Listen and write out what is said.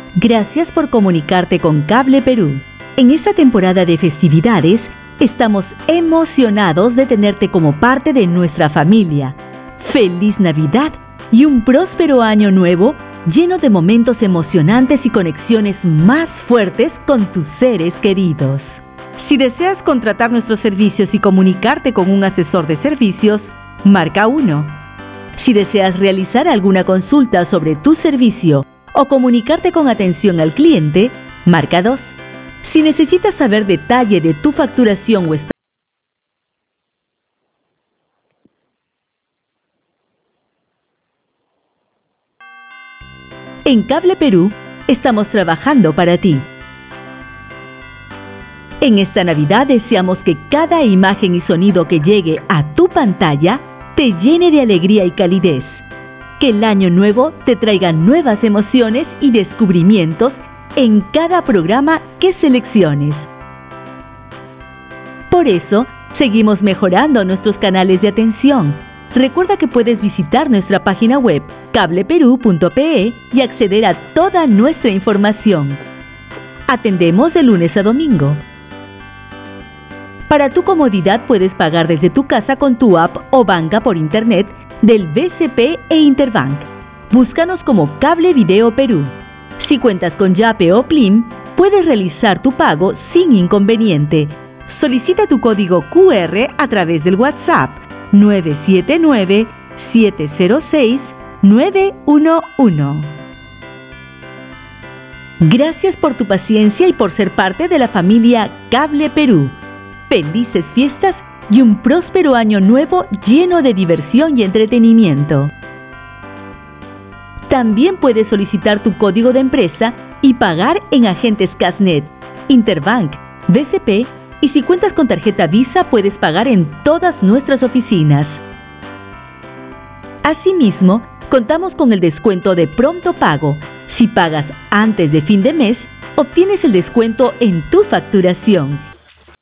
Gracias por comunicarte con Cable Perú. En esta temporada de festividades, estamos emocionados de tenerte como parte de nuestra familia. ¡Feliz Navidad y un próspero año nuevo lleno de momentos emocionantes y conexiones más fuertes con tus seres queridos! Si deseas contratar nuestros servicios y comunicarte con un asesor de servicios, marca 1. Si deseas realizar alguna consulta sobre tu servicio o comunicarte con atención al cliente, marca 2. Si necesitas saber detalle de tu facturación o En Cable Perú, estamos trabajando para ti. En esta Navidad deseamos que cada imagen y sonido que llegue a tu pantalla te llene de alegría y calidez. Que el año nuevo te traiga nuevas emociones y descubrimientos en cada programa que selecciones. Por eso, seguimos mejorando nuestros canales de atención. Recuerda que puedes visitar nuestra página web cableperú.pe y acceder a toda nuestra información. Atendemos de lunes a domingo. Para tu comodidad puedes pagar desde tu casa con tu app o banca por internet del BCP e Interbank. Búscanos como Cable Video Perú. Si cuentas con Yape o Plim, puedes realizar tu pago sin inconveniente. Solicita tu código QR a través del WhatsApp 979-706-911. Gracias por tu paciencia y por ser parte de la familia Cable Perú. Felices fiestas y un próspero año nuevo lleno de diversión y entretenimiento. También puedes solicitar tu código de empresa y pagar en agentes Casnet, Interbank, BCP y si cuentas con tarjeta Visa puedes pagar en todas nuestras oficinas. Asimismo, contamos con el descuento de pronto pago. Si pagas antes de fin de mes, obtienes el descuento en tu facturación